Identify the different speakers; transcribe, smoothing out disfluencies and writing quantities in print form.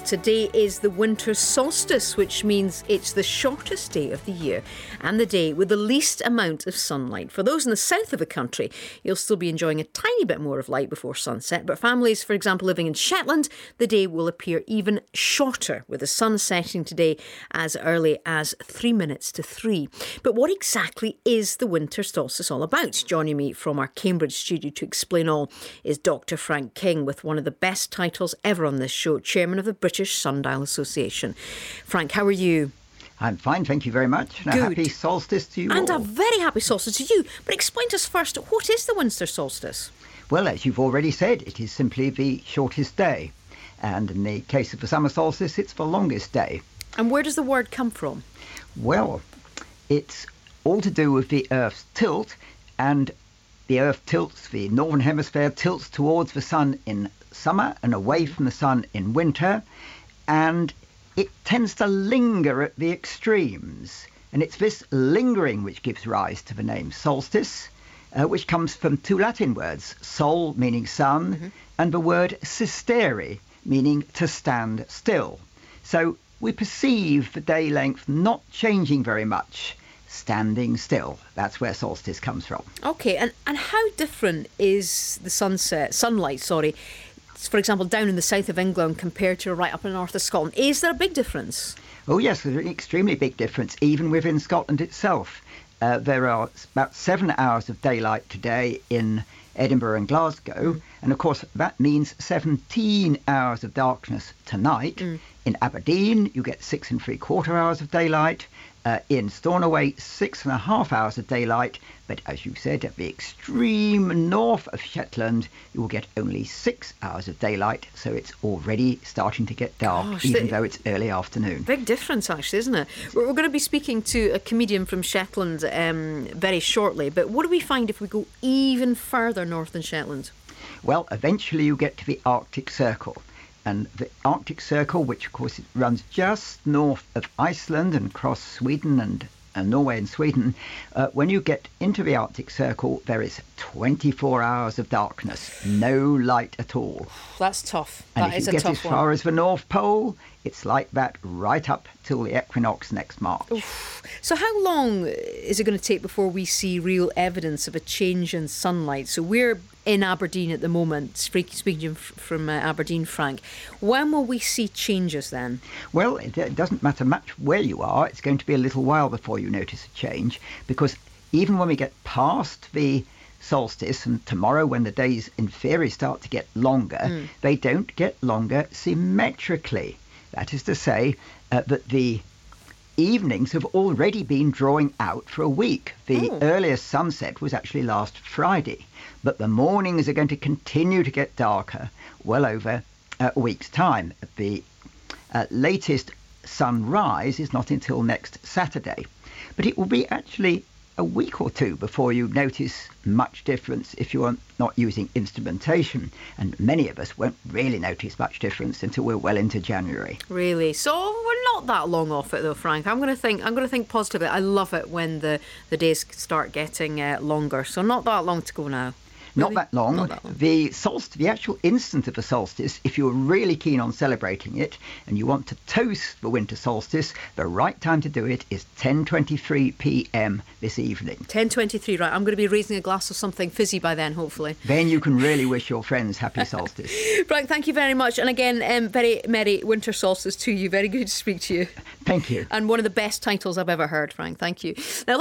Speaker 1: today is the winter solstice, which means it's the shortest day of the year and the day with the least amount of sunlight. For those in the south of the country, you'll still be enjoying a tiny bit more of light before sunset, but families, for example, living in Shetland, the day will appear even shorter, with the sun setting today as early as 3 minutes to 3. But what exactly is the winter solstice all about? Joining me from our Cambridge studio to explain all is Dr. Frank King, with one of the best titles ever on this show, Chairman of the British Sundial Association. Frank, how are you?
Speaker 2: I'm fine, thank you very much. And a happy solstice to you
Speaker 1: And
Speaker 2: all.
Speaker 1: a very happy solstice to you. But explain to us first, what is the winter solstice?
Speaker 2: Well, as you've already said, it is simply the shortest day. And in the case of the summer solstice, it's the longest day.
Speaker 1: And where does the word come from?
Speaker 2: Well, it's all to do with the Earth's tilt, and the Earth tilts, the northern hemisphere tilts towards the sun in summer and away from the sun in winter, and it tends to linger at the extremes. And it's this lingering which gives rise to the name solstice, which comes from two Latin words, sol meaning sun, and the word sistere meaning to stand still. So we perceive the day length not changing very much, standing still. That's where solstice comes from.
Speaker 1: Okay, and how different is the sunlight, for example, down in the south of England compared to right up in the north of Scotland? Is there a big difference?
Speaker 2: Oh yes, there's an extremely big difference, even within Scotland itself. There are about 7 hours of daylight today in Edinburgh and Glasgow, and of course that means 17 hours of darkness tonight. In Aberdeen you get 6 3/4 hours of daylight. In Stornoway, 6.5 hours of daylight, but as you said, at the extreme north of Shetland, you will get only 6 hours of daylight, so it's already starting to get dark, even though it's early afternoon.
Speaker 1: Big difference, actually, isn't it? We're going to be speaking to a comedian from Shetland very shortly, but what do we find if we go even further north than Shetland?
Speaker 2: Well, eventually you get to the Arctic Circle. And the Arctic Circle, which of course it runs just north of Iceland and across Sweden and Norway and Sweden, when you get into the Arctic Circle, there is 24 hours of darkness, no light at all.
Speaker 1: That's tough.
Speaker 2: And if you get as far as the North Pole, it's like that right up till the equinox next March.
Speaker 1: Oof. So how long is it going to take before we see real evidence of a change in sunlight? So we're in Aberdeen at the moment, speaking from Aberdeen, Frank. When will we see changes then?
Speaker 2: Well, it doesn't matter much where you are. It's going to be a little while before you notice a change, because even when we get past the solstice and tomorrow, when the days in theory start to get longer, they don't get longer symmetrically. That is to say that the evenings have already been drawing out for a week. The earliest sunset was actually last Friday, but the mornings are going to continue to get darker well over a week's time. The latest sunrise is not until next Saturday, but it will be actually a week or two before you notice much difference if you are not using instrumentation, and many of us won't really notice much difference until we're well into January.
Speaker 1: Really? So we're not that long off it though, Frank. I'm going to think positively. I love it when the days start getting longer, so not that long to go now.
Speaker 2: Not that long.
Speaker 1: Not that long.
Speaker 2: The solstice, the actual instant of the solstice, if you're really keen on celebrating it and you want to toast the winter solstice, the right time to do it is 10:23 p.m. this evening.
Speaker 1: 10:23, right. I'm going to be raising a glass of something fizzy by then, hopefully.
Speaker 2: Then you can really wish your friends happy solstice.
Speaker 1: Frank, thank you very much. And again, very merry winter solstice to you. Very good to speak to you.
Speaker 2: Thank you.
Speaker 1: And one of the best titles I've ever heard, Frank. Thank you. Now,